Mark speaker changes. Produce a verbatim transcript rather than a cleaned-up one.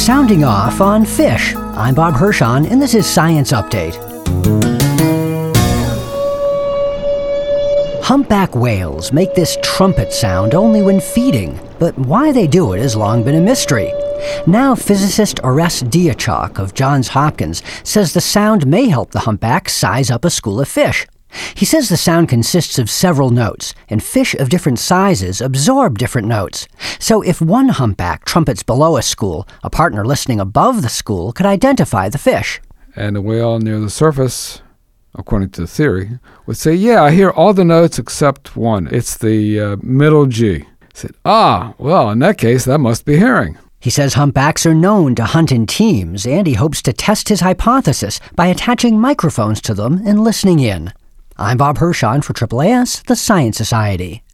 Speaker 1: Sounding off on fish. I'm Bob Hirschon, and this is Science Update. Humpback whales make this trumpet sound only when feeding, but why they do it has long been a mystery. Now, physicist Orest Diachok of Johns Hopkins says the sound may help the humpback size up a school of fish. He says the sound consists of several notes, and fish of different sizes absorb different notes. So if one humpback trumpets below a school, a partner listening above the school could identify the fish.
Speaker 2: And the whale near the surface, according to the theory, would say, yeah, I hear all the notes except one. It's the uh, middle G. He said, ah, well, in that case, that must be hearing.
Speaker 1: He says humpbacks are known to hunt in teams, and he hopes to test his hypothesis by attaching microphones to them and listening in. I'm Bob Hirschon for A A A S, the Science Society.